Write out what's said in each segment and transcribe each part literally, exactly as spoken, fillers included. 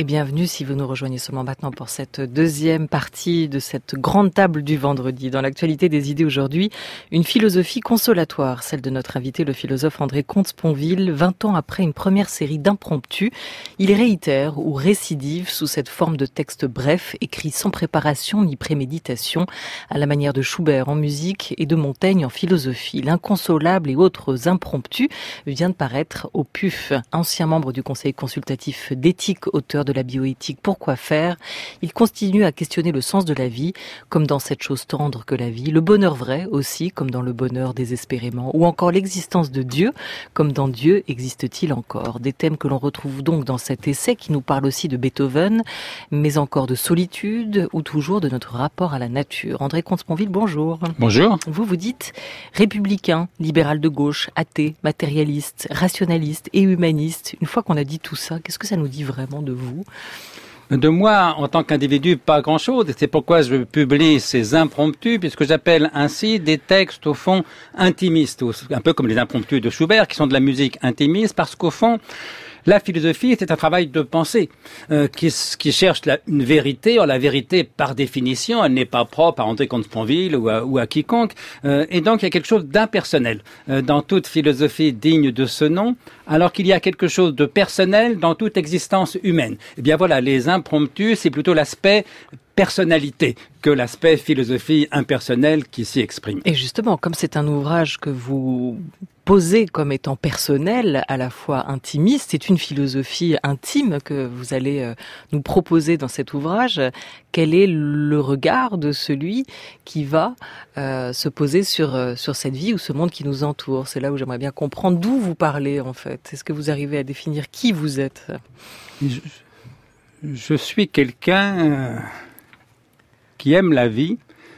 Et bienvenue si vous nous rejoignez seulement maintenant pour cette deuxième partie de cette grande table du vendredi. Dans l'actualité des idées aujourd'hui, une philosophie consolatoire, celle de notre invité, le philosophe André Comte-Sponville. Vingt ans après une première série d'impromptus, il réitère ou récidive sous cette forme de texte bref, écrit sans préparation ni préméditation, à la manière de Schubert en musique et de Montaigne en philosophie. L'inconsolable et autres impromptus vient de paraître au P U F. Ancien membre du Conseil consultatif d'éthique, auteur de la bioéthique Pourquoi faire, il continue à questionner le sens de la vie, comme dans cette chose tendre que la vie, le bonheur vrai aussi, comme dans le bonheur désespérément, ou encore l'existence de Dieu, comme dans Dieu existe-t-il encore. Des thèmes que l'on retrouve donc dans cet essai qui nous parle aussi de Beethoven, mais encore de solitude, ou toujours de notre rapport à la nature. André Comte-Sponville, bonjour. Bonjour. Vous vous dites républicain, libéral de gauche, athée, matérialiste, rationaliste et humaniste. Une fois qu'on a dit tout ça, qu'est-ce que ça nous dit vraiment de vous ? De moi, en tant qu'individu, pas grand-chose. Et c'est pourquoi je publie ces impromptus, puisque j'appelle ainsi des textes, au fond, intimistes. Un peu comme les impromptus de Schubert, qui sont de la musique intimiste, parce qu'au fond, la philosophie, c'est un travail de pensée euh, qui, qui cherche la, une vérité. Or, la vérité, par définition, elle n'est pas propre à André Comte-Sponville ou à, ou à quiconque. Euh, et donc, il y a quelque chose d'impersonnel euh, dans toute philosophie digne de ce nom, alors qu'il y a quelque chose de personnel dans toute existence humaine. Eh bien voilà, les impromptus, c'est plutôt l'aspect personnalité que l'aspect philosophie impersonnelle qui s'y exprime. Et justement, comme c'est un ouvrage que vous posez comme étant personnel, à la fois intimiste, c'est une philosophie intime que vous allez nous proposer dans cet ouvrage. Quel est le regard de celui qui va euh, se poser sur sur cette vie ou ce monde qui nous entoure? C'est là où j'aimerais bien comprendre d'où vous parlez en fait. Est-ce que vous arrivez à définir qui vous êtes? Je, je suis quelqu'un euh, qui aime la vie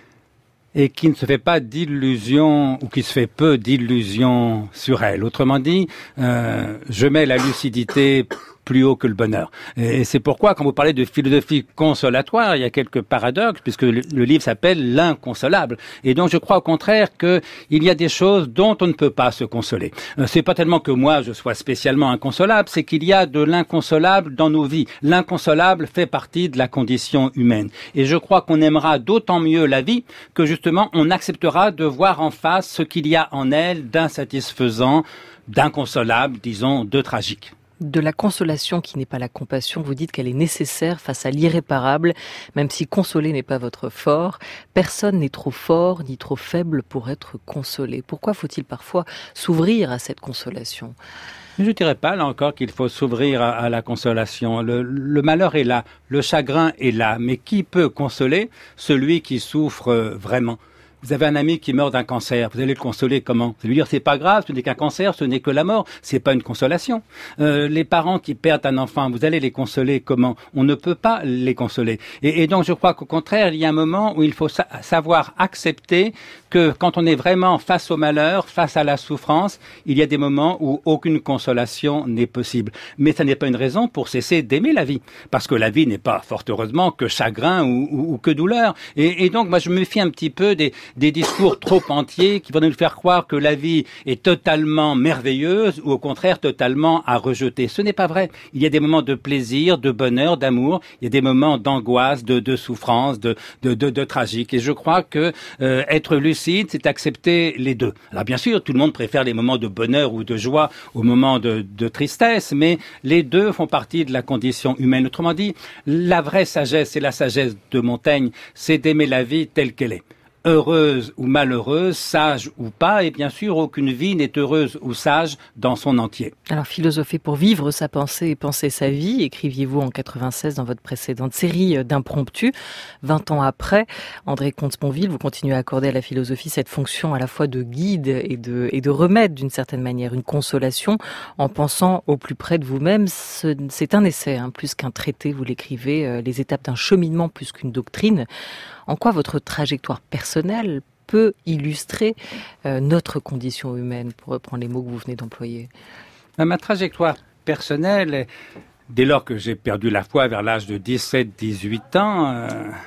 et qui ne se fait pas d'illusions, ou qui se fait peu d'illusions sur elle. Autrement dit, euh, je mets la lucidité plus haut que le bonheur. Et c'est pourquoi, quand vous parlez de philosophie consolatoire, il y a quelques paradoxes, puisque le, le livre s'appelle L'inconsolable. Et donc, je crois au contraire qu'il y a des choses dont on ne peut pas se consoler. Euh, c'est pas tellement que moi, je sois spécialement inconsolable, c'est qu'il y a de l'inconsolable dans nos vies. L'inconsolable fait partie de la condition humaine. Et je crois qu'on aimera d'autant mieux la vie que, justement, on acceptera de voir en face ce qu'il y a en elle d'insatisfaisant, d'inconsolable, disons, de tragique. De la consolation qui n'est pas la compassion, vous dites qu'elle est nécessaire face à l'irréparable, même si consoler n'est pas votre fort. Personne n'est trop fort ni trop faible pour être consolé. Pourquoi faut-il parfois s'ouvrir à cette consolation ? Je ne dirais pas, là encore, qu'il faut s'ouvrir à, à la consolation. Le, le malheur est là, le chagrin est là, mais qui peut consoler celui qui souffre vraiment ? Vous avez un ami qui meurt d'un cancer, vous allez le consoler comment? Vous allez lui dire c'est pas grave, ce n'est qu'un cancer, ce n'est que la mort, c'est pas une consolation. Euh, les parents qui perdent un enfant, vous allez les consoler comment? On ne peut pas les consoler. Et, et donc je crois qu'au contraire, il y a un moment où il faut sa- savoir accepter que quand on est vraiment face au malheur, face à la souffrance, il y a des moments où aucune consolation n'est possible. Mais ça n'est pas une raison pour cesser d'aimer la vie, parce que la vie n'est pas, fort heureusement, que chagrin ou, ou, ou que douleur. Et, et donc moi je me méfie un petit peu des des discours trop entiers qui vont nous faire croire que la vie est totalement merveilleuse ou au contraire totalement à rejeter. Ce n'est pas vrai. Il y a des moments de plaisir, de bonheur, d'amour. Il y a des moments d'angoisse, de, de souffrance, de, de, de, de tragique. Et je crois que euh, être lucide, c'est accepter les deux. Alors bien sûr, tout le monde préfère les moments de bonheur ou de joie aux moments de, de tristesse, mais les deux font partie de la condition humaine. Autrement dit, la vraie sagesse et la sagesse de Montaigne, c'est d'aimer la vie telle qu'elle est. Heureuse ou malheureuse, sage ou pas, et bien sûr, aucune vie n'est heureuse ou sage dans son entier. Alors, philosopher pour vivre sa pensée et penser sa vie, écriviez-vous en quatre-vingt-seize dans votre précédente série d'impromptus. Vingt ans après, André Comte-Sponville, vous continuez à accorder à la philosophie cette fonction à la fois de guide et de, et de remède d'une certaine manière, une consolation en pensant au plus près de vous-même. Ce, c'est un essai, hein, plus qu'un traité, vous l'écrivez, euh, les étapes d'un cheminement plus qu'une doctrine. En quoi votre trajectoire personnelle peut illustrer euh, notre condition humaine, pour reprendre les mots que vous venez d'employer? Ma trajectoire personnelle, dès lors que j'ai perdu la foi vers l'âge de dix-sept dix-huit ans, euh,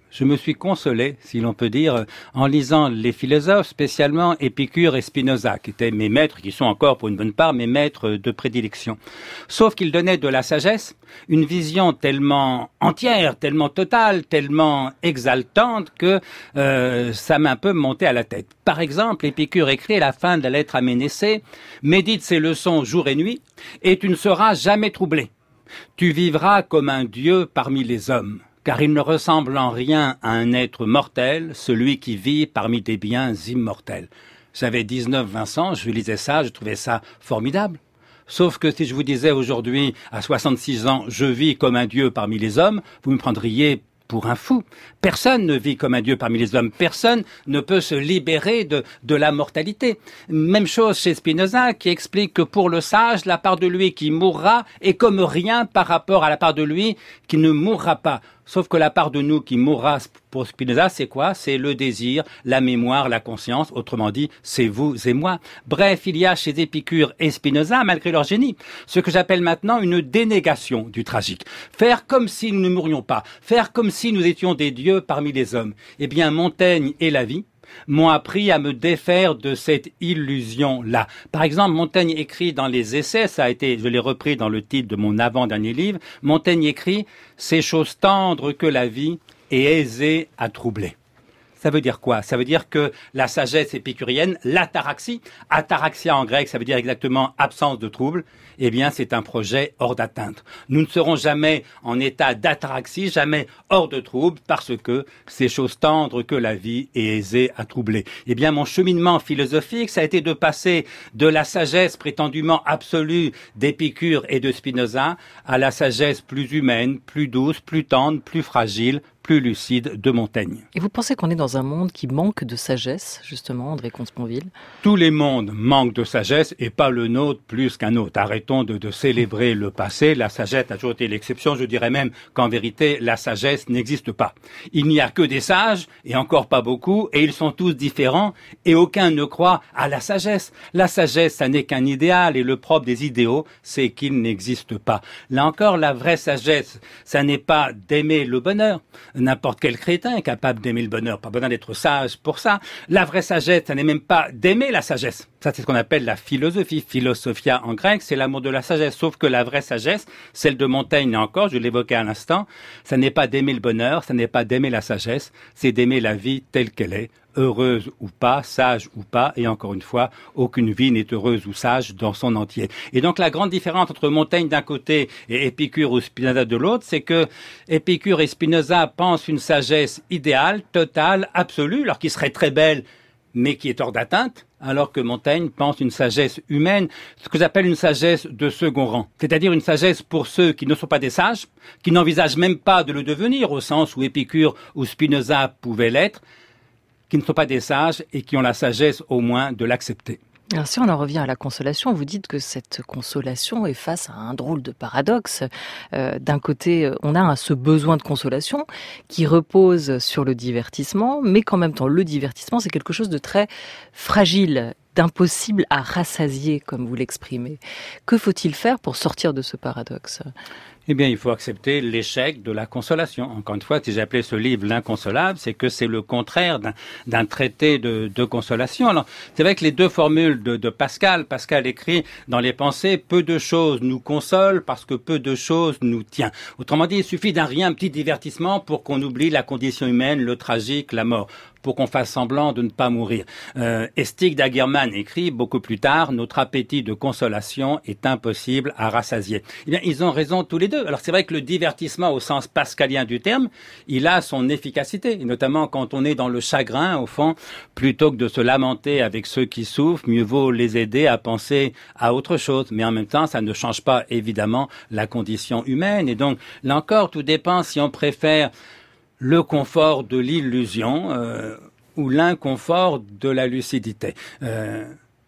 je me suis consolé, si l'on peut dire, en lisant les philosophes, spécialement Épicure et Spinoza, qui étaient mes maîtres, qui sont encore pour une bonne part mes maîtres de prédilection. Sauf qu'ils donnaient de la sagesse, une vision tellement entière, tellement totale, tellement exaltante que euh, ça m'a un peu monté à la tête. Par exemple, Épicure écrit à la fin de la lettre à Ménécée, « Médite ces leçons jour et nuit, et tu ne seras jamais troublé. Tu vivras comme un dieu parmi les hommes. » Car il ne ressemble en rien à un être mortel, celui qui vit parmi des biens immortels. J'avais dix-neuf vingt ans, je lisais ça, je trouvais ça formidable. Sauf que si je vous disais aujourd'hui, à soixante-six ans, je vis comme un dieu parmi les hommes, vous me prendriez pour un fou. Personne ne vit comme un dieu parmi les hommes. Personne ne peut se libérer de, de la mortalité. Même chose chez Spinoza, qui explique que pour le sage, la part de lui qui mourra est comme rien par rapport à la part de lui qui ne mourra pas. Sauf que la part de nous qui mourra pour Spinoza, c'est quoi? C'est le désir, la mémoire, la conscience. Autrement dit, c'est vous et moi. Bref, il y a chez Épicure et Spinoza, malgré leur génie, ce que j'appelle maintenant une dénégation du tragique. Faire comme si nous ne mourions pas. Faire comme si nous étions des dieux parmi les hommes. Eh bien, Montaigne et la vie m'ont appris à me défaire de cette illusion-là. Par exemple, Montaigne écrit dans les Essais, ça a été, je l'ai repris dans le titre de mon avant-dernier livre, Montaigne écrit « C'est chose tendre que la vie est aisée à troubler ». Ça veut dire quoi? Ça veut dire que la sagesse épicurienne, l'ataraxie, ataraxia en grec, ça veut dire exactement absence de trouble, eh bien c'est un projet hors d'atteinte. Nous ne serons jamais en état d'ataraxie, jamais hors de trouble, parce que c'est chose tendre que la vie est aisée à troubler. Eh bien mon cheminement philosophique, ça a été de passer de la sagesse prétendument absolue d'Épicure et de Spinoza à la sagesse plus humaine, plus douce, plus tendre, plus fragile, plus lucide de Montaigne. Et vous pensez qu'on est dans un monde qui manque de sagesse, justement, André Comte-Sponville? Tous les mondes manquent de sagesse et pas le nôtre plus qu'un autre. Arrêtons de, de célébrer le passé. La sagesse a toujours été l'exception. Je dirais même qu'en vérité, la sagesse n'existe pas. Il n'y a que des sages, et encore pas beaucoup, et ils sont tous différents, et aucun ne croit à la sagesse. La sagesse, ça n'est qu'un idéal, et le propre des idéaux, c'est qu'ils n'existent pas. Là encore, la vraie sagesse, ça n'est pas d'aimer le bonheur. N'importe quel crétin est capable d'aimer le bonheur, pas besoin d'être sage pour ça. La vraie sagesse, ça n'est même pas d'aimer la sagesse. Ça, c'est ce qu'on appelle la philosophie. Philosophia en grec, c'est l'amour de la sagesse. Sauf que la vraie sagesse, celle de Montaigne, encore, je l'évoquais à l'instant, ça n'est pas d'aimer le bonheur, ça n'est pas d'aimer la sagesse, c'est d'aimer la vie telle qu'elle est, heureuse ou pas, sage ou pas, et encore une fois, aucune vie n'est heureuse ou sage dans son entier. Et donc la grande différence entre Montaigne d'un côté et Épicure ou Spinoza de l'autre, c'est que Épicure et Spinoza pensent une sagesse idéale, totale, absolue, alors qui serait très belle, mais qui est hors d'atteinte, alors que Montaigne pense une sagesse humaine, ce que j'appelle une sagesse de second rang. C'est-à-dire une sagesse pour ceux qui ne sont pas des sages, qui n'envisagent même pas de le devenir, au sens où Épicure ou Spinoza pouvaient l'être, qui ne sont pas des sages et qui ont la sagesse au moins de l'accepter. Alors si on en revient à la consolation, vous dites que cette consolation est face à un drôle de paradoxe. Euh, d'un côté, on a ce besoin de consolation qui repose sur le divertissement, mais qu'en même temps, le divertissement, c'est quelque chose de très fragile, d'impossible à rassasier, comme vous l'exprimez. Que faut-il faire pour sortir de ce paradoxe ? Eh bien, il faut accepter l'échec de la consolation. Encore une fois, si j'ai appelé ce livre l'inconsolable, c'est que c'est le contraire d'un, d'un traité de, de consolation. Alors, c'est vrai que les deux formules de, de Pascal, Pascal écrit dans les Pensées, peu de choses nous consolent parce que peu de choses nous tient. Autrement dit, il suffit d'un rien petit divertissement pour qu'on oublie la condition humaine, le tragique, la mort, pour qu'on fasse semblant de ne pas mourir. Euh, Estig Dagerman écrit beaucoup plus tard, notre appétit de consolation est impossible à rassasier. Eh bien, ils ont raison tous les deux. Alors c'est vrai que le divertissement au sens pascalien du terme, il a son efficacité, et notamment quand on est dans le chagrin, au fond, plutôt que de se lamenter avec ceux qui souffrent, mieux vaut les aider à penser à autre chose. Mais en même temps, ça ne change pas évidemment la condition humaine. Et donc, là encore, tout dépend si on préfère le confort de l'illusion euh, ou l'inconfort de la lucidité. Euh,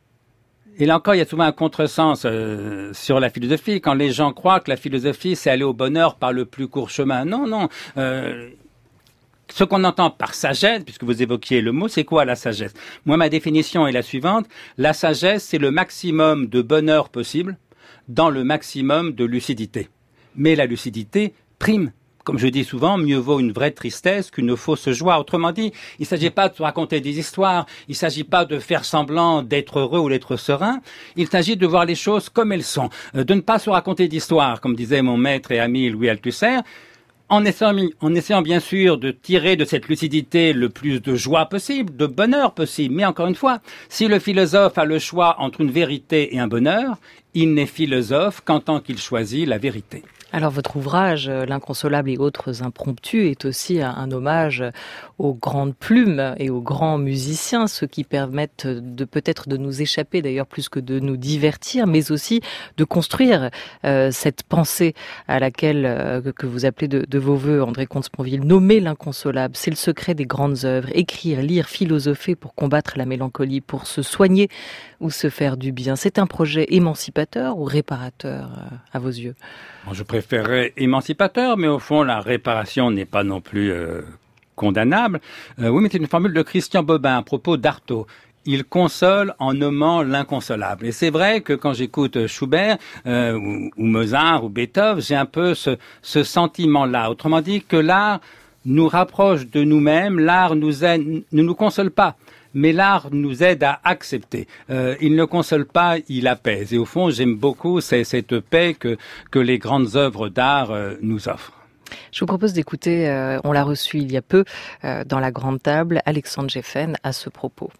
et là encore, il y a souvent un contresens euh, sur la philosophie, quand les gens croient que la philosophie, c'est aller au bonheur par le plus court chemin. Non, non. Euh, ce qu'on entend par sagesse, puisque vous évoquiez le mot, c'est quoi la sagesse? Moi, ma définition est la suivante. La sagesse, c'est le maximum de bonheur possible dans le maximum de lucidité. Mais la lucidité prime. comme je dis souvent, mieux vaut une vraie tristesse qu'une fausse joie. Autrement dit, il ne s'agit pas de se raconter des histoires, il ne s'agit pas de faire semblant d'être heureux ou d'être serein, il s'agit de voir les choses comme elles sont, de ne pas se raconter d'histoires, comme disait mon maître et ami Louis Althusser, en essayant, en essayant bien sûr de tirer de cette lucidité le plus de joie possible, de bonheur possible. Mais encore une fois, si le philosophe a le choix entre une vérité et un bonheur, il n'est philosophe qu'en tant qu'il choisit la vérité. Alors votre ouvrage, L'inconsolable et autres impromptus, est aussi un, un hommage aux grandes plumes et aux grands musiciens, ceux qui permettent de peut-être de nous échapper d'ailleurs plus que de nous divertir, mais aussi de construire euh, cette pensée à laquelle euh, que vous appelez de, de vos voeux, André Comte-Sponville. Nommer l'inconsolable, c'est le secret des grandes œuvres. Écrire, lire, philosopher pour combattre la mélancolie, pour se soigner ou se faire du bien. C'est un projet émancipateur ou réparateur euh, à vos yeux? Je préférerais émancipateur, mais au fond, la réparation n'est pas non plus euh, condamnable. Euh, oui, mais c'est une formule de Christian Bobin à propos d'Artaud. Il console en nommant l'inconsolable. Et c'est vrai que quand j'écoute Schubert euh, ou, ou Mozart ou Beethoven, j'ai un peu ce, ce sentiment-là. Autrement dit, que l'art nous rapproche de nous-mêmes, l'art nous aide, ne nous console pas. Mais l'art nous aide à accepter. Euh, il ne console pas, il apaise. Et au fond, j'aime beaucoup c'est, cette paix que, que les grandes œuvres d'art euh, nous offrent. Je vous propose d'écouter, euh, on l'a reçu il y a peu, euh, dans la grande table, Alexandre Geffen à ce propos.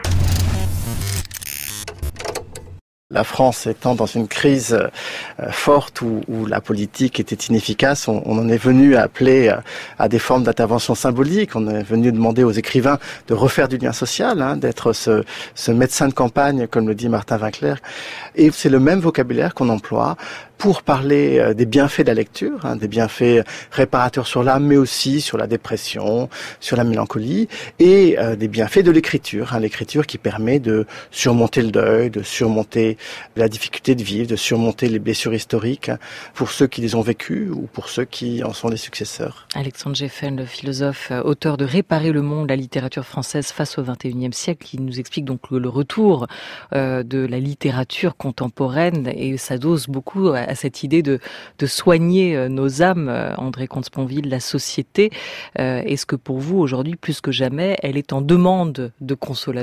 La France étant dans une crise euh, forte où, où la politique était inefficace, on, on en est venu à appeler euh, à des formes d'intervention symbolique. On est venu demander aux écrivains de refaire du lien social, hein, d'être ce, ce médecin de campagne, comme le dit Martin Winkler. Et c'est le même vocabulaire qu'on emploie pour parler euh, des bienfaits de la lecture, hein, des bienfaits réparateurs sur l'âme, mais aussi sur la dépression, sur la mélancolie, et euh, des bienfaits de l'écriture, hein, l'écriture qui permet de surmonter le deuil, de surmonter la difficulté de vivre, de surmonter les blessures historiques, hein, pour ceux qui les ont vécues ou pour ceux qui en sont les successeurs. Alexandre Geffen, le philosophe, auteur de Réparer le monde, la littérature française face au vingt et unième siècle, qui nous explique donc le, le retour euh, de la littérature contemporaine, et s'adosse beaucoup à cette idée de, de soigner nos âmes, André Comte-Sponville, la société. Euh, est-ce que pour vous, aujourd'hui, plus que jamais, elle est en demande de consolation ?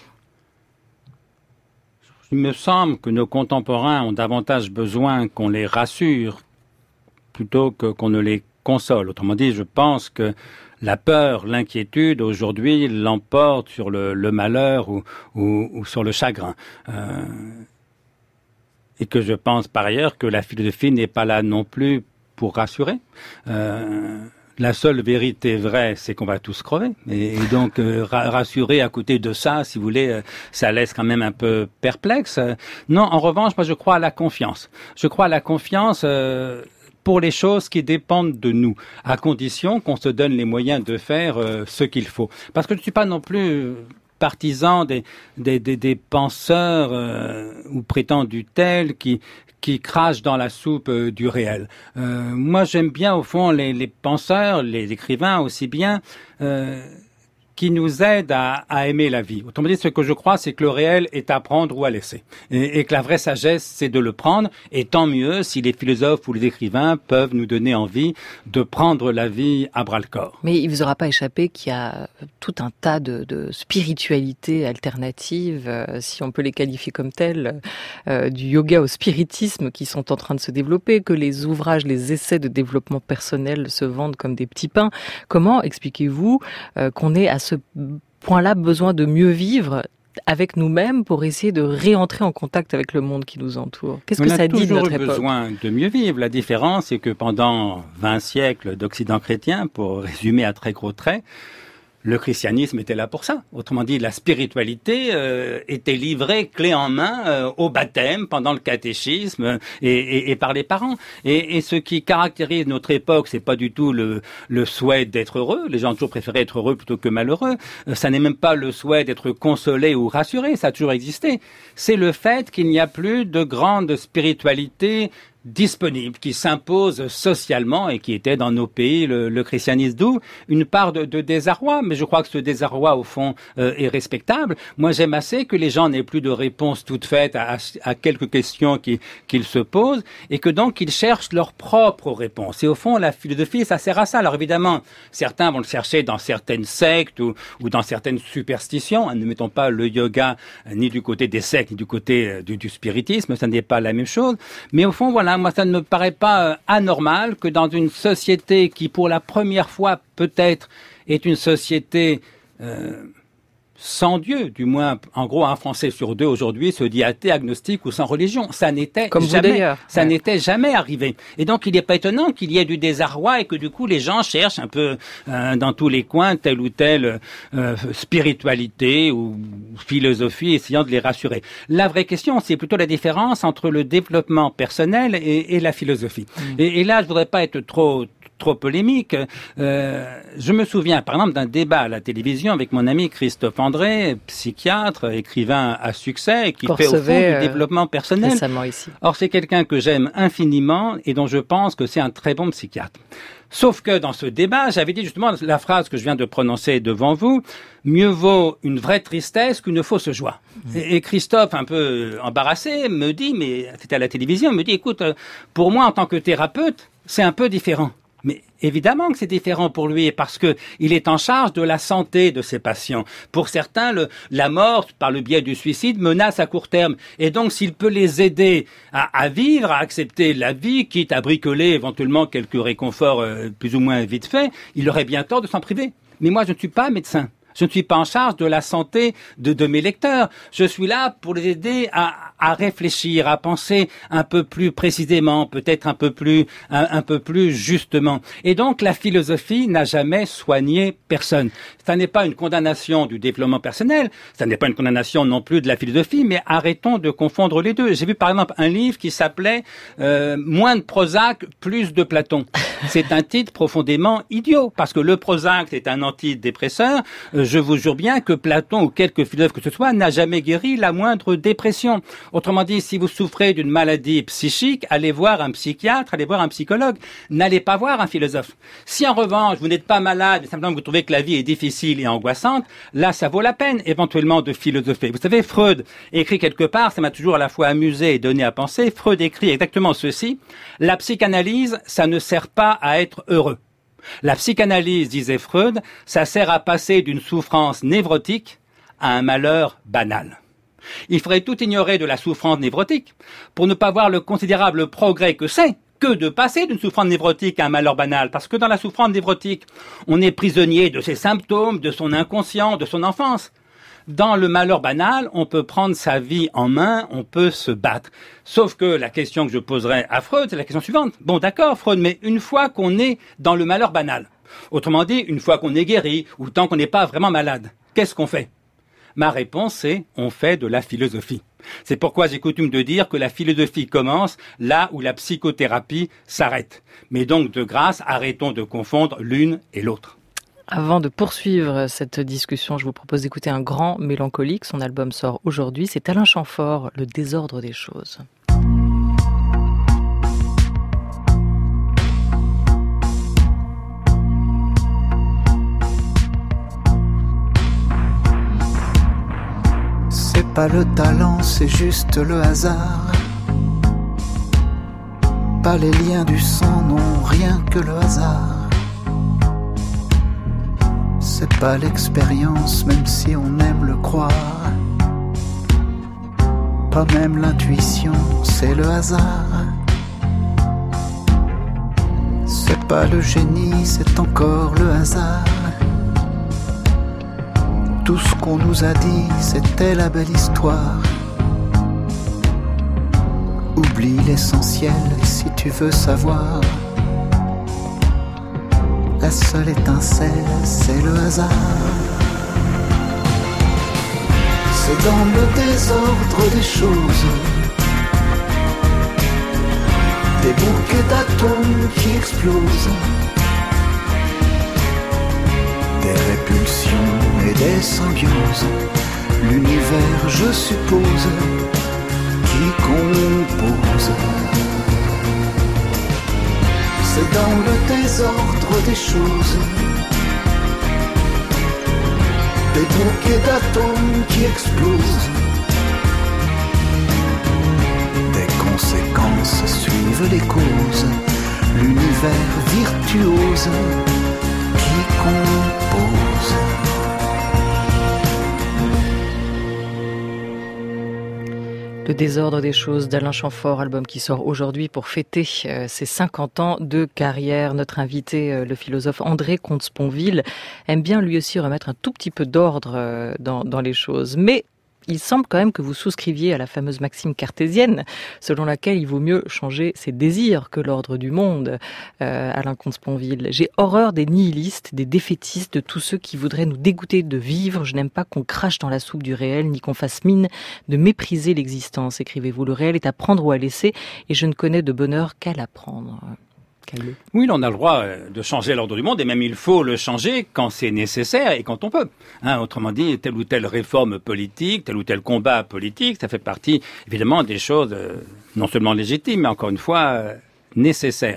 Il me semble que nos contemporains ont davantage besoin qu'on les rassure plutôt que qu'on ne les console. Autrement dit, je pense que la peur, l'inquiétude, aujourd'hui, l'emporte sur le, le malheur ou, ou, ou sur le chagrin. Euh, Et que je pense par ailleurs que la philosophie n'est pas là non plus pour rassurer. Euh, la seule vérité vraie, c'est qu'on va tous crever. Et, et donc euh, ra- rassurer à côté de ça, si vous voulez, euh, ça laisse quand même un peu perplexe. Euh, non, en revanche, moi je crois à la confiance. Je crois à la confiance euh, pour les choses qui dépendent de nous, à condition qu'on se donne les moyens de faire euh, ce qu'il faut. Parce que je ne suis pas non plus... Euh, partisans des, des, des, des penseurs euh, ou prétendus tels qui, qui crachent dans la soupe euh, du réel. Euh, moi, j'aime bien, au fond, les, les penseurs, les écrivains aussi bien, euh, qui nous aident à, à aimer la vie. Autrement dit, ce que je crois, c'est que le réel est à prendre ou à laisser. Et, et que la vraie sagesse, c'est de le prendre. Et tant mieux si les philosophes ou les écrivains peuvent nous donner envie de prendre la vie à bras-le-corps. Mais il ne vous aura pas échappé qu'il y a tout un tas de, de spiritualités alternatives, euh, si on peut les qualifier comme telles, euh, du yoga au spiritisme qui sont en train de se développer, que les ouvrages, les essais de développement personnel se vendent comme des petits pains. Comment expliquez-vous euh, qu'on ait à ce point-là besoin de mieux vivre avec nous-mêmes pour essayer de réentrer en contact avec le monde qui nous entoure? Qu'est-ce que ça dit de notre époque? On a toujours eu besoin de mieux vivre. La différence, c'est que pendant vingt siècles d'Occident chrétien, pour résumer à très gros traits, le christianisme était là pour ça. Autrement dit, la spiritualité euh, était livrée clé en main euh, au baptême, pendant le catéchisme et, et, et par les parents. Et, et ce qui caractérise notre époque, c'est pas du tout le, le souhait d'être heureux. Les gens ont toujours préféré être heureux plutôt que malheureux. Euh, ça n'est même pas le souhait d'être consolé ou rassuré. Ça a toujours existé. C'est le fait qu'il n'y a plus de grande spiritualité disponible, qui s'impose socialement et qui était dans nos pays le, le christianisme, d'où une part de, de désarroi, mais je crois que ce désarroi au fond euh, est respectable. Moi j'aime assez que les gens n'aient plus de réponses toutes faites à, à quelques questions qui, qu'ils se posent et que donc ils cherchent leurs propres réponses. Et au fond la philosophie ça sert à ça. Alors évidemment certains vont le chercher dans certaines sectes ou, ou dans certaines superstitions. Ne mettons pas le yoga ni du côté des sectes ni du côté euh, du, du spiritisme, ça n'est pas la même chose. Mais au fond voilà, moi, ça ne me paraît pas euh, anormal que dans une société qui, pour la première fois, peut-être, est une société euh, sans Dieu, du moins, en gros, un Français sur deux aujourd'hui se dit athée, agnostique ou sans religion. Ça n'était Comme jamais, ça ouais. n'était jamais arrivé. Et donc, il n'est pas étonnant qu'il y ait du désarroi et que du coup, les gens cherchent un peu euh, dans tous les coins telle ou telle euh, spiritualité ou philosophie, essayant de les rassurer. La vraie question, c'est plutôt la différence entre le développement personnel et, et la philosophie. Mmh. Et, et là, je voudrais pas être trop trop polémique. Euh, je me souviens, par exemple, d'un débat à la télévision avec mon ami Christophe André, psychiatre, écrivain à succès, qui fait au fond du développement personnel. Ici. Or, c'est quelqu'un que j'aime infiniment et dont je pense que c'est un très bon psychiatre. Sauf que dans ce débat, j'avais dit justement la phrase que je viens de prononcer devant vous, mieux vaut une vraie tristesse qu'une fausse joie. Mmh. Et, et Christophe, un peu embarrassé, me dit, mais c'était à la télévision, me dit, écoute, pour moi, en tant que thérapeute, c'est un peu différent. Mais évidemment que c'est différent pour lui parce que il est en charge de la santé de ses patients. Pour certains, le, la mort par le biais du suicide menace à court terme. Et donc, s'il peut les aider à, à vivre, à accepter la vie, quitte à bricoler éventuellement quelques réconforts euh, plus ou moins vite faits, il aurait bien tort de s'en priver. Mais moi, je ne suis pas médecin. Je ne suis pas en charge de la santé de, de mes lecteurs. Je suis là pour les aider à, à réfléchir, à penser un peu plus précisément, peut-être un peu plus, un, un peu plus justement. Et donc, la philosophie n'a jamais soigné personne. Ça n'est pas une condamnation du développement personnel, ça n'est pas une condamnation non plus de la philosophie, mais arrêtons de confondre les deux. J'ai vu par exemple un livre qui s'appelait euh, « Moins de Prozac, plus de Platon ». C'est un titre profondément idiot, parce que le Prozac, c'est un antidépresseur. Euh, je vous jure bien que Platon ou quelque philosophe que ce soit n'a jamais guéri la moindre dépression. Autrement dit, si vous souffrez d'une maladie psychique, allez voir un psychiatre, allez voir un psychologue. N'allez pas voir un philosophe. Si en revanche, vous n'êtes pas malade, mais simplement vous trouvez que la vie est difficile et angoissante, là, ça vaut la peine éventuellement de philosopher. Vous savez, Freud écrit quelque part, ça m'a toujours à la fois amusé et donné à penser, Freud écrit exactement ceci: la psychanalyse, ça ne sert pas à être heureux. La psychanalyse, disait Freud, ça sert à passer d'une souffrance névrotique à un malheur banal. Il faudrait tout ignorer de la souffrance névrotique pour ne pas voir le considérable progrès que c'est que de passer d'une souffrance névrotique à un malheur banal. Parce que dans la souffrance névrotique, on est prisonnier de ses symptômes, de son inconscient, de son enfance. Dans le malheur banal, on peut prendre sa vie en main, on peut se battre. Sauf que la question que je poserais à Freud, c'est la question suivante. Bon, d'accord, Freud, mais une fois qu'on est dans le malheur banal, autrement dit, une fois qu'on est guéri, ou tant qu'on n'est pas vraiment malade, qu'est-ce qu'on fait? Ma réponse est, on fait de la philosophie. C'est pourquoi j'ai coutume de dire que la philosophie commence là où la psychothérapie s'arrête. Mais donc, de grâce, arrêtons de confondre l'une et l'autre. Avant de poursuivre cette discussion, je vous propose d'écouter un grand mélancolique. Son album sort aujourd'hui. C'est Alain Chamfort, Le désordre des choses. C'est pas le talent, c'est juste le hasard. Pas les liens du sang, non, rien que le hasard. C'est pas l'expérience, même si on aime le croire. Pas même l'intuition, c'est le hasard. C'est pas le génie, c'est encore le hasard. Tout ce qu'on nous a dit, c'était la belle histoire. Oublie l'essentiel si tu veux savoir. La seule étincelle, c'est le hasard. C'est dans le désordre des choses, des bouquets d'atomes qui explosent, des répulsions et des symbioses. L'univers, je suppose, qui compose. C'est dans le désordre des choses, des bouquets d'atomes qui explosent. Des conséquences suivent les causes, l'univers virtuose qui compose. Le désordre des choses d'Alain Chamfort, album qui sort aujourd'hui pour fêter euh, ses cinquante ans de carrière. Notre invité, euh, le philosophe André Comte-Sponville, aime bien lui aussi remettre un tout petit peu d'ordre euh, dans, dans les choses. Mais il semble quand même que vous souscriviez à la fameuse maxime cartésienne, selon laquelle il vaut mieux changer ses désirs que l'ordre du monde, euh, Alain Comte-Sponville. J'ai horreur des nihilistes, des défaitistes, de tous ceux qui voudraient nous dégoûter de vivre. Je n'aime pas qu'on crache dans la soupe du réel, ni qu'on fasse mine de mépriser l'existence, écrivez-vous. Le réel est à prendre ou à laisser, et je ne connais de bonheur qu'à l'apprendre. Oui, on a le droit de changer l'ordre du monde, et même il faut le changer quand c'est nécessaire et quand on peut. Hein, autrement dit, telle ou telle réforme politique, tel ou tel combat politique, ça fait partie évidemment des choses euh, non seulement légitimes, mais encore une fois euh, nécessaires.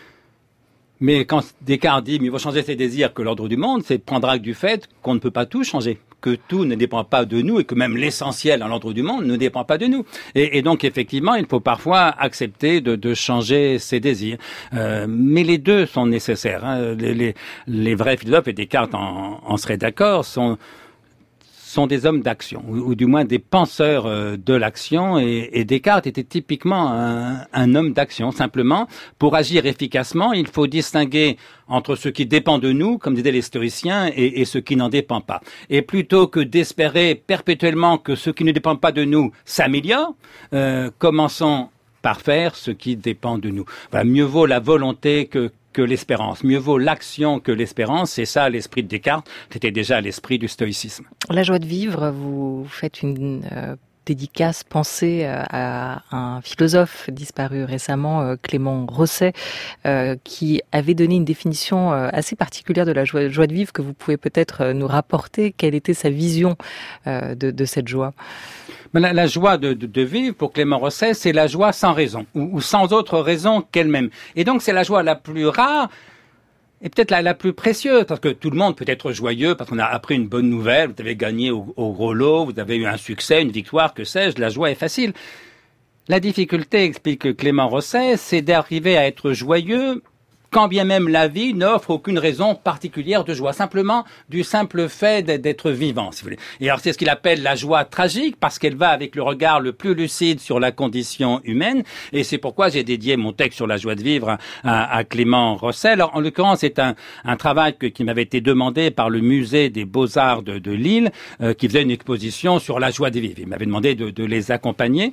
Mais quand Descartes dit « mieux vaut changer ses désirs que l'ordre du monde », c'est prendre acte du fait qu'on ne peut pas tout changer, que tout ne dépend pas de nous et que même l'essentiel dans l'ordre du monde ne dépend pas de nous. Et, et donc effectivement, il faut parfois accepter de, de changer ses désirs. Euh, mais les deux sont nécessaires. Hein. Les, les, les vrais philosophes, et Descartes en, en serait d'accord, sont... sont des hommes d'action, ou, ou du moins des penseurs euh, de l'action, et, et Descartes était typiquement un, un homme d'action. Simplement, pour agir efficacement, il faut distinguer entre ce qui dépend de nous, comme disaient les stoïciens, et, et ce qui n'en dépend pas. Et plutôt que d'espérer perpétuellement que ce qui ne dépend pas de nous s'améliore, euh, commençons par faire ce qui dépend de nous. Voilà, mieux vaut la volonté que que l'espérance. Mieux vaut l'action que l'espérance. C'est ça l'esprit de Descartes. C'était déjà l'esprit du stoïcisme. La joie de vivre, vous faites une euh, dédicace, pensée euh, à un philosophe disparu récemment, euh, Clément Rosset, euh, qui avait donné une définition euh, assez particulière de la joie, joie de vivre que vous pouvez peut-être euh, nous rapporter. Quelle était sa vision euh, de, de cette joie ? La, la joie de, de, de vivre, pour Clément Rosset, c'est la joie sans raison, ou, ou sans autre raison qu'elle-même. Et donc, c'est la joie la plus rare, et peut-être la, la plus précieuse, parce que tout le monde peut être joyeux, parce qu'on a appris une bonne nouvelle, vous avez gagné au, au gros lot, vous avez eu un succès, une victoire, que sais-je, la joie est facile. La difficulté, explique Clément Rosset, c'est d'arriver à être joyeux, quand bien même la vie n'offre aucune raison particulière de joie, simplement du simple fait d'être vivant, si vous voulez. Et alors c'est ce qu'il appelle la joie tragique, parce qu'elle va avec le regard le plus lucide sur la condition humaine, et c'est pourquoi j'ai dédié mon texte sur la joie de vivre à, à Clément Rosset. Alors en l'occurrence, c'est un, un travail que, qui m'avait été demandé par le musée des Beaux-Arts de, de Lille, euh, qui faisait une exposition sur la joie de vivre. Il m'avait demandé de, de les accompagner.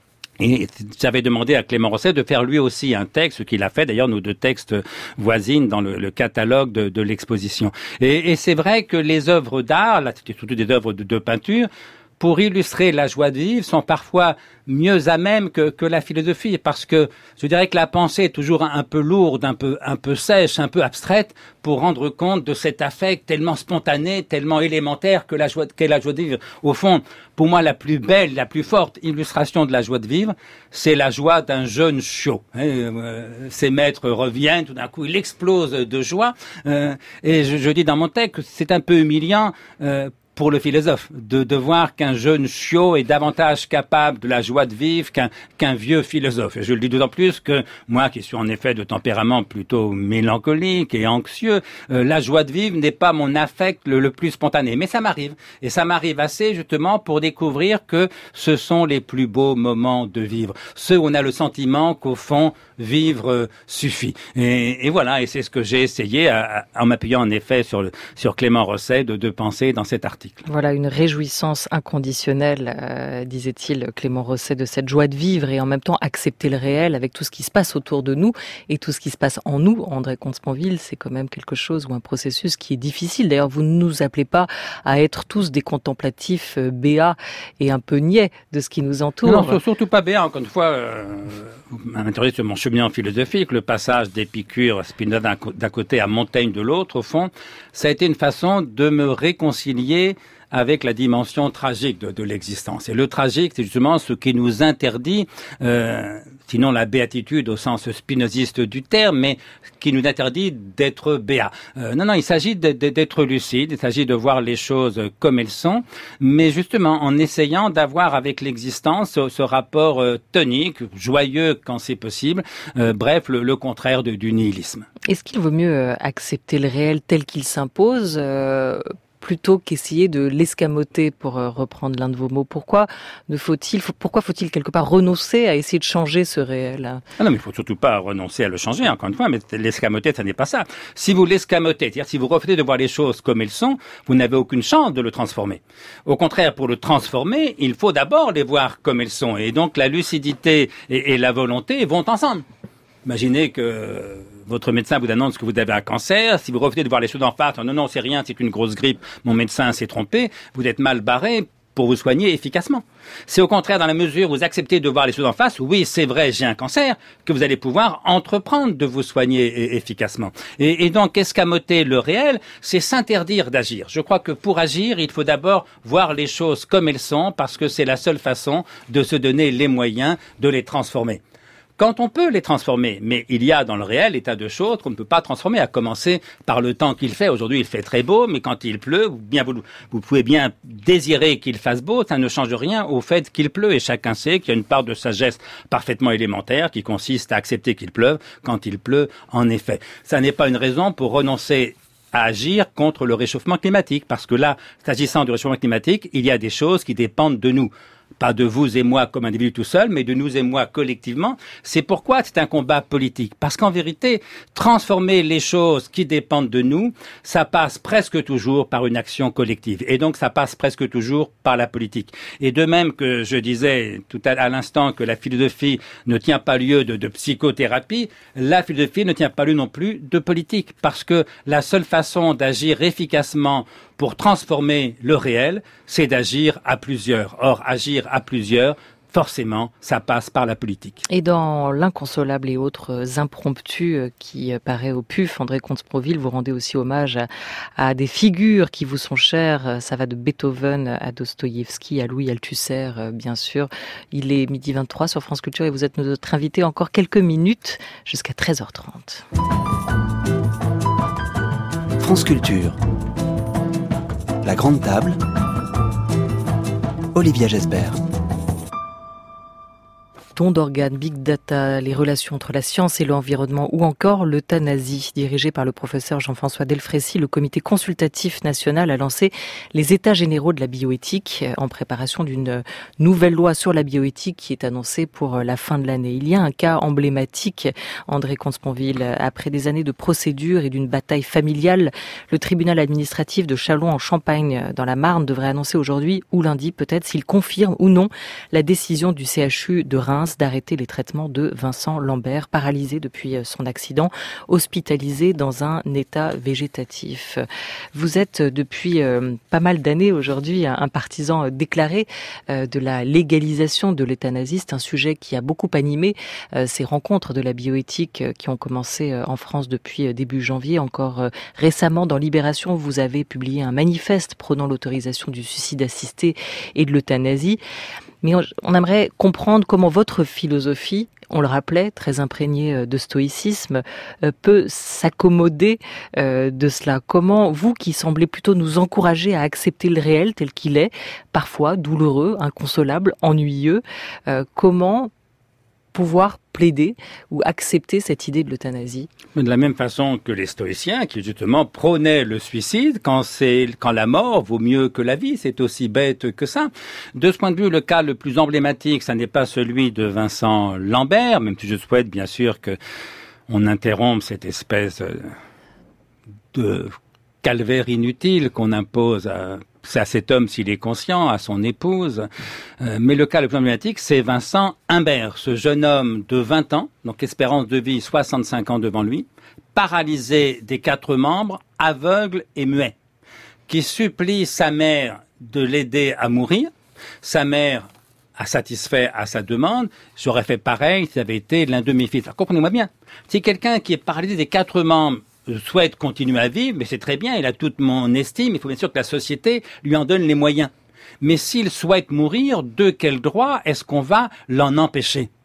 Et j'avais demandé à Clément Rosset de faire lui aussi un texte, ce qu'il a fait. D'ailleurs, nos deux textes voisinent dans le, le catalogue de, de l'exposition. Et, et c'est vrai que les œuvres d'art, là c'était surtout des œuvres de, de peinture, pour illustrer la joie de vivre, sont parfois mieux à même que, que la philosophie, parce que je dirais que la pensée est toujours un, un peu lourde, un peu, un peu sèche, un peu abstraite, pour rendre compte de cet affect tellement spontané, tellement élémentaire que la joie, qu'est la joie de vivre. Au fond, pour moi, la plus belle, la plus forte illustration de la joie de vivre, c'est la joie d'un jeune chiot. Euh, ses maîtres reviennent, tout d'un coup, il explose de joie. Euh, et je, je dis dans mon texte que c'est un peu humiliant euh, pour le philosophe, de, de voir qu'un jeune chiot est davantage capable de la joie de vivre qu'un, qu'un vieux philosophe. Et je le dis d'autant plus que moi, qui suis en effet de tempérament plutôt mélancolique et anxieux, euh, la joie de vivre n'est pas mon affect le, le plus spontané. Mais ça m'arrive. Et ça m'arrive assez justement pour découvrir que ce sont les plus beaux moments de vivre. Ceux où on a le sentiment qu'au fond, vivre euh, suffit. Et, et voilà, et c'est ce que j'ai essayé, à, à, en m'appuyant en effet sur, le, sur Clément Rosset, de, de penser dans cet article. Voilà, une réjouissance inconditionnelle, euh, disait-il, Clément Rosset, de cette joie de vivre et en même temps accepter le réel avec tout ce qui se passe autour de nous et tout ce qui se passe en nous. André Comte-Sponville, c'est quand même quelque chose ou un processus qui est difficile. D'ailleurs, vous ne nous appelez pas à être tous des contemplatifs euh, béats et un peu niais de ce qui nous entoure. Non, surtout pas béats. Encore une fois, euh, vous m'interrogez sur mon cheminement philosophique, le passage d'Épicure, Spinoza d'un, d'un côté à Montaigne de l'autre, au fond, ça a été une façon de me réconcilier avec la dimension tragique de, de l'existence. Et le tragique, c'est justement ce qui nous interdit, euh, sinon la béatitude au sens spinoziste du terme, mais qui nous interdit d'être béat. Euh, non, non, il s'agit d'être lucide, il s'agit de voir les choses comme elles sont, mais justement en essayant d'avoir avec l'existence ce, ce rapport euh, tonique, joyeux quand c'est possible, euh, bref, le, le contraire de, du nihilisme. Est-ce qu'il vaut mieux accepter le réel tel qu'il s'impose euh, plutôt qu'essayer de l'escamoter, pour euh, reprendre l'un de vos mots? Pourquoi ne faut-il, faut, pourquoi faut-il quelque part renoncer à essayer de changer ce réel? Ah non, mais il faut surtout pas renoncer à le changer, encore une fois, mais l'escamoter, ça n'est pas ça. Si vous l'escamotez, c'est-à-dire si vous refusez de voir les choses comme elles sont, vous n'avez aucune chance de le transformer. Au contraire, pour le transformer, il faut d'abord les voir comme elles sont. Et donc la lucidité et, et la volonté vont ensemble. Imaginez que votre médecin vous annonce que vous avez un cancer. Si vous refusez de voir les choses en face, non, non, c'est rien, c'est une grosse grippe, mon médecin s'est trompé, vous êtes mal barré pour vous soigner efficacement. C'est au contraire dans la mesure où vous acceptez de voir les choses en face, oui, c'est vrai, j'ai un cancer, que vous allez pouvoir entreprendre de vous soigner efficacement. Et, et donc, escamoter le réel, c'est s'interdire d'agir. Je crois que pour agir, il faut d'abord voir les choses comme elles sont, parce que c'est la seule façon de se donner les moyens de les transformer. Quand on peut les transformer, mais il y a dans le réel état de choses qu'on ne peut pas transformer, à commencer par le temps qu'il fait. Aujourd'hui, il fait très beau, mais quand il pleut, bien vous, vous pouvez bien désirer qu'il fasse beau, ça ne change rien au fait qu'il pleut. Et chacun sait qu'il y a une part de sagesse parfaitement élémentaire qui consiste à accepter qu'il pleuve quand il pleut, en effet. Ça n'est pas une raison pour renoncer à agir contre le réchauffement climatique, parce que là, s'agissant du réchauffement climatique, il y a des choses qui dépendent de nous. Pas de vous et moi comme individus tout seuls, mais de nous et moi collectivement. C'est pourquoi c'est un combat politique. Parce qu'en vérité, transformer les choses qui dépendent de nous, ça passe presque toujours par une action collective. Et donc, ça passe presque toujours par la politique. Et de même que je disais tout à, à l'instant que la philosophie ne tient pas lieu de, de psychothérapie, la philosophie ne tient pas lieu non plus de politique. Parce que la seule façon d'agir efficacement pour transformer le réel, c'est d'agir à plusieurs. Or, agir à plusieurs, forcément, ça passe par la politique. Et dans L'inconsolable et autres impromptus qui paraît au P U F, André Comte-Sponville, vous rendez aussi hommage à, à des figures qui vous sont chères. Ça va de Beethoven à Dostoïevski, à Louis Althusser, bien sûr. Il est midi vingt-trois sur France Culture et vous êtes notre invité encore quelques minutes jusqu'à treize heures trente. France Culture. La Grande Table, Olivia Gesbert. Don d'organes, big data, les relations entre la science et l'environnement ou encore l'euthanasie. Dirigé par le professeur Jean-François Delfraissy, le comité consultatif national a lancé les états généraux de la bioéthique en préparation d'une nouvelle loi sur la bioéthique qui est annoncée pour la fin de l'année. Il y a un cas emblématique, André Comte-Sponville. Après des années de procédures et d'une bataille familiale, le tribunal administratif de Châlons en Champagne dans la Marne devrait annoncer aujourd'hui ou lundi peut-être s'il confirme ou non la décision du C H U de Reims d'arrêter les traitements de Vincent Lambert, paralysé depuis son accident, hospitalisé dans un état végétatif. Vous êtes depuis euh, pas mal d'années aujourd'hui un, un partisan déclaré euh, de la légalisation de l'euthanasie. C'est un sujet qui a beaucoup animé euh, ces rencontres de la bioéthique euh, qui ont commencé euh, en France depuis euh, début janvier. Encore euh, récemment, dans Libération, vous avez publié un manifeste prônant l'autorisation du suicide assisté et de l'euthanasie. Mais on aimerait comprendre comment votre philosophie, on le rappelait, très imprégnée de stoïcisme, peut s'accommoder de cela. Comment vous, qui semblez plutôt nous encourager à accepter le réel tel qu'il est, parfois douloureux, inconsolable, ennuyeux, comment pouvoir plaider ou accepter cette idée de l'euthanasie? De la même façon que les stoïciens qui justement prônaient le suicide quand c'est quand la mort vaut mieux que la vie, c'est aussi bête que ça. De ce point de vue, le cas le plus emblématique, ça n'est pas celui de Vincent Lambert, même si je souhaite bien sûr que on interrompe cette espèce de calvaire inutile qu'on impose à C'est à cet homme s'il est conscient, à son épouse. Euh, mais le cas le plus emblématique, c'est Vincent Imbert, ce jeune homme de vingt ans, donc espérance de vie soixante-cinq ans devant lui, paralysé des quatre membres, aveugle et muet, qui supplie sa mère de l'aider à mourir. Sa mère a satisfait à sa demande. J'aurais fait pareil si ça avait été l'un de mes fils. Alors, comprenez-moi bien. Si quelqu'un qui est paralysé des quatre membres souhaite continuer à vivre, mais c'est très bien, il a toute mon estime, il faut bien sûr que la société lui en donne les moyens. Mais s'il souhaite mourir, de quel droit est-ce qu'on va l'en empêcher ?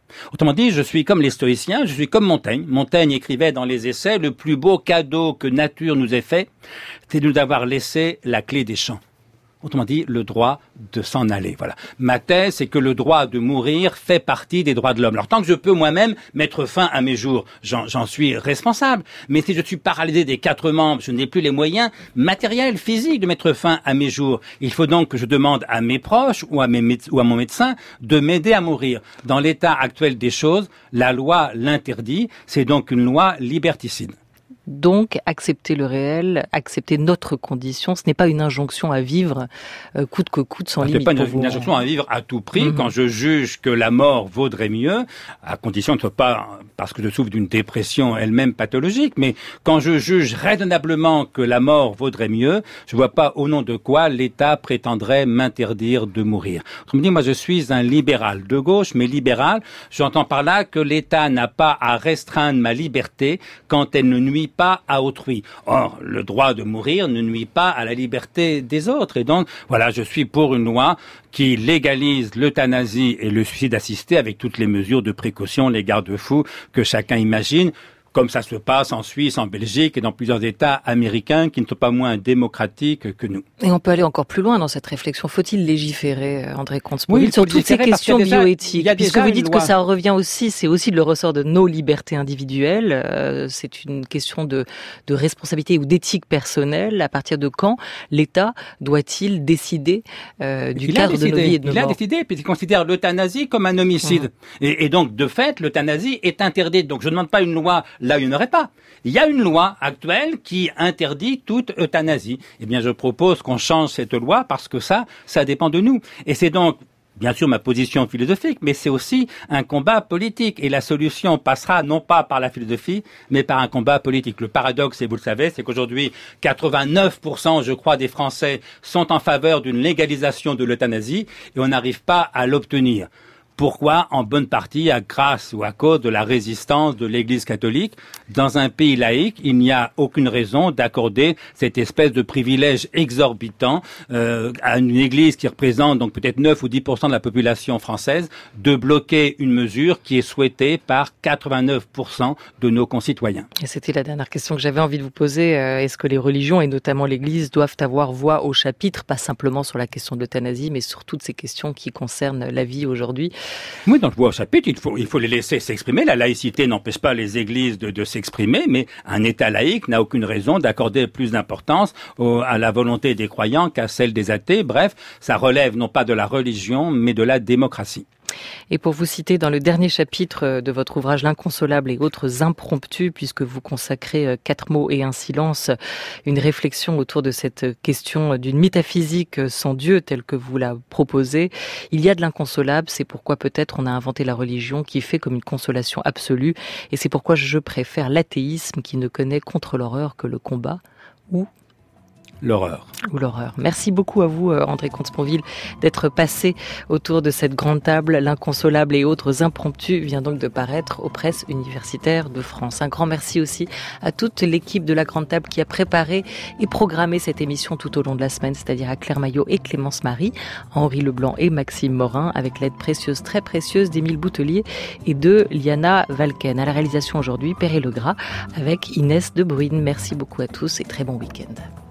Autrement dit, je suis comme les stoïciens, je suis comme Montaigne. Montaigne écrivait dans les essais, le plus beau cadeau que nature nous ait fait, c'est de nous avoir laissé la clé des champs. Autrement dit, le droit de s'en aller. Voilà. Ma thèse, c'est que le droit de mourir fait partie des droits de l'homme. Alors, tant que je peux moi-même mettre fin à mes jours, j'en, j'en suis responsable. Mais si je suis paralysé des quatre membres, je n'ai plus les moyens matériels, physiques de mettre fin à mes jours. Il faut donc que je demande à mes proches ou à, mes méde- ou à mon médecin de m'aider à mourir. Dans l'état actuel des choses, la loi l'interdit. C'est donc une loi liberticide. Donc, accepter le réel, accepter notre condition, ce n'est pas une injonction à vivre euh, coûte que coûte, sans limite. Ce n'est pas une, pour une vous. injonction à vivre à tout prix. Mmh. Quand je juge que la mort vaudrait mieux, à condition que ce soit pas parce que je souffre d'une dépression elle-même pathologique, mais quand je juge raisonnablement que la mort vaudrait mieux, je vois pas au nom de quoi l'État prétendrait m'interdire de mourir. Autrement dit, moi je suis un libéral de gauche, mais libéral, j'entends par là que l'État n'a pas à restreindre ma liberté quand elle ne nuit pas à autrui. Or, le droit de mourir ne nuit pas à la liberté des autres. Et donc, voilà, je suis pour une loi qui légalise l'euthanasie et le suicide assisté avec toutes les mesures de précaution, les garde-fous que chacun imagine, comme ça se passe en Suisse, en Belgique et dans plusieurs États américains qui ne sont pas moins démocratiques que nous. Et on peut aller encore plus loin dans cette réflexion. Faut-il légiférer, André Comte-Sponville, oui, sur toutes ces questions déjà, bioéthiques? Puisque vous dites loi. que ça revient aussi, c'est aussi le ressort de nos libertés individuelles. Euh, c'est une question de, de responsabilité ou d'éthique personnelle. À partir de quand l'État doit-il décider euh, du il cadre décidé, de nos vies et de nos Il a morts? décidé, puisqu'il considère l'euthanasie comme un homicide. Mmh. Et, et donc, de fait, l'euthanasie est interdite. Donc, je ne demande pas une loi là où il n'y en aurait pas. Il y a une loi actuelle qui interdit toute euthanasie. Eh bien, je propose qu'on change cette loi parce que ça, ça dépend de nous. Et c'est donc, bien sûr, ma position philosophique, mais c'est aussi un combat politique. Et la solution passera non pas par la philosophie, mais par un combat politique. Le paradoxe, et vous le savez, c'est qu'aujourd'hui, quatre-vingt-neuf pour cent, je crois, des Français sont en faveur d'une légalisation de l'euthanasie et on n'arrive pas à l'obtenir. Pourquoi? En bonne partie à grâce ou à cause de la résistance de l'Église catholique. Dans un pays laïque, il n'y a aucune raison d'accorder cette espèce de privilège exorbitant euh, à une Église qui représente donc peut-être neuf ou dix pour cent de la population française, de bloquer une mesure qui est souhaitée par quatre-vingt-neuf pour cent de nos concitoyens. Et c'était la dernière question que j'avais envie de vous poser. Est-ce que les religions, et notamment l'Église, doivent avoir voix au chapitre, pas simplement sur la question de l'euthanasie, mais sur toutes ces questions qui concernent la vie aujourd'hui? Oui, dans le voix au chapitre, il faut, il faut les laisser s'exprimer. La laïcité n'empêche pas les églises de, de s'exprimer, mais un État laïque n'a aucune raison d'accorder plus d'importance au, à la volonté des croyants qu'à celle des athées. Bref, ça relève non pas de la religion, mais de la démocratie. Et pour vous citer dans le dernier chapitre de votre ouvrage L'inconsolable et autres impromptus, puisque vous consacrez quatre mots et un silence, une réflexion autour de cette question d'une métaphysique sans Dieu telle que vous la proposez, il y a de l'inconsolable, c'est pourquoi peut-être on a inventé la religion qui fait comme une consolation absolue, et c'est pourquoi je préfère l'athéisme qui ne connaît contre l'horreur que le combat, ou L'horreur. Ou l'horreur. Merci beaucoup à vous, André Comte-Sponville, d'être passé autour de cette grande table. L'inconsolable et autres impromptus vient donc de paraître aux presses universitaires de France. Un grand merci aussi à toute l'équipe de la grande table qui a préparé et programmé cette émission tout au long de la semaine, c'est-à-dire à Claire Maillot et Clémence Marie, Henri Leblanc et Maxime Morin, avec l'aide précieuse, très précieuse d'Émile Boutelier et de Liana Valken. À la réalisation aujourd'hui, Perret Legras avec Inès de Bruyne. Merci beaucoup à tous et très bon week-end.